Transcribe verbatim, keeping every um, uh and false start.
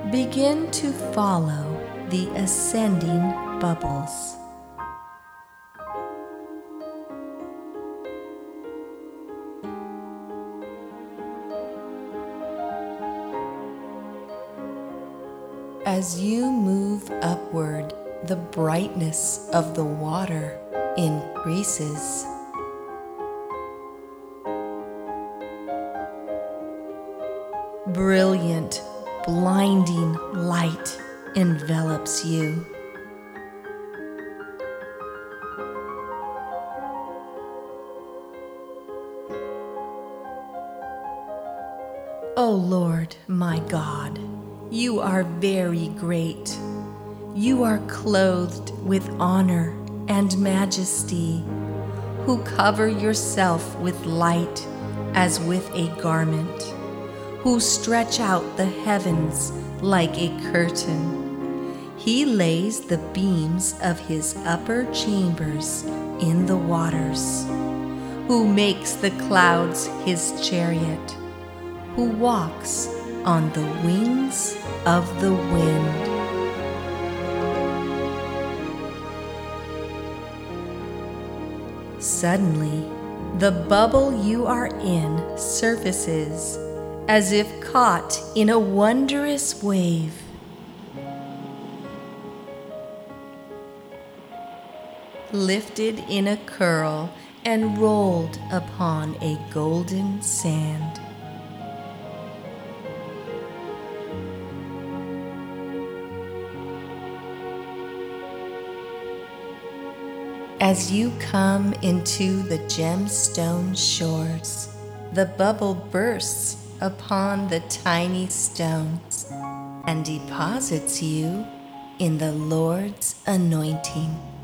Begin to follow the ascending bubbles. As you move upward, the brightness of the water increases. Brilliant, blinding light envelops you. O Lord, my God, you are very great. You are clothed with honor and majesty, who cover yourself with light as with a garment, who stretch out the heavens like a curtain. He lays the beams of his upper chambers in the waters, who makes the clouds his chariot, who walks on the wings of the wind. Suddenly, the bubble you are in surfaces as if caught in a wondrous wave. Lifted in a curl and rolled upon a golden sand. As you come into the gemstone shores, the bubble bursts upon the tiny stones and deposits you in the Lord's anointing.